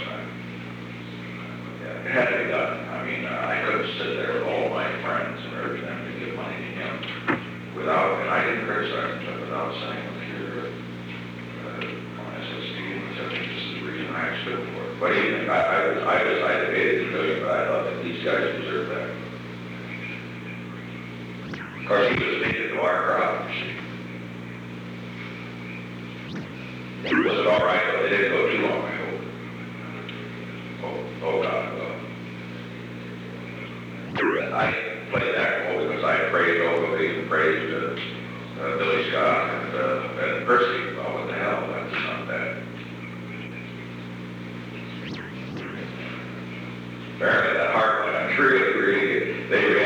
Yeah, it had to be done. I mean, I couldn't sit there with all my friends and urge them to give money to him without, and I didn't criticize him, without saying, look here, I said, Steve, I think this is the reason I stood for it. What do you think? I debated the million, but I thought that these guys deserve that. Of course, he was thinking to our crowd, you see. Was it all right? Well, it didn't go too long, I hope. Oh God. I played that role because I praised Ogilvy and praised Billy Scott and Percy. Well, what the hell? That's not bad. Apparently that hard one, I'm sure they